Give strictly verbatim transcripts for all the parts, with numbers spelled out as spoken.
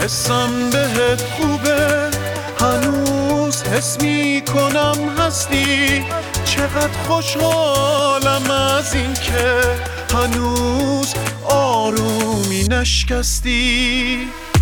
حسم بهت خوبه، هنوز حس میکنم هستی. چقدر خوشحالم از این که هنوز آرومی نشکستی.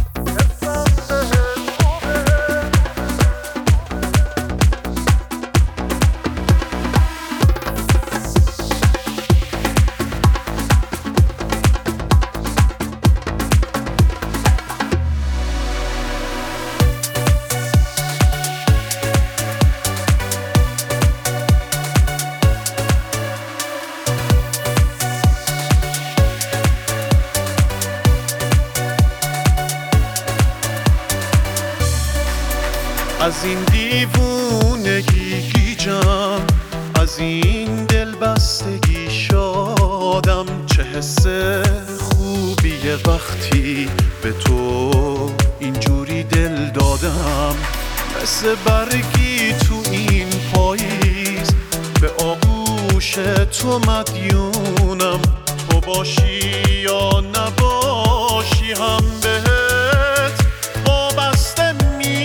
از این دیوونگی گیجم، از این دلبستگی شادم. چه حس خوبیه وقتی به تو اینجوری دل دادم. مثل برگی تو این پاییز به آغوش تو مدیونم. تو باشی یا نباشی هم بهت وابسته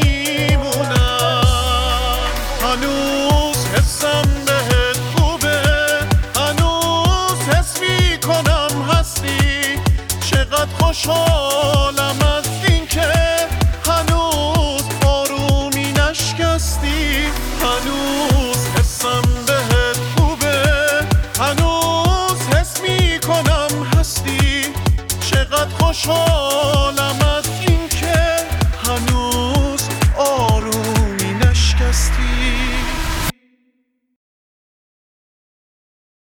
میمونم. هنوز حسم بهت خوبه، هنوز حس میکنم هستی. چقدر خوشحالم از این که هنوز آرومی نشکستی. هنوز حسم بهت خوبه، هنوز حس میکنم هستی. چقدر خوشحالم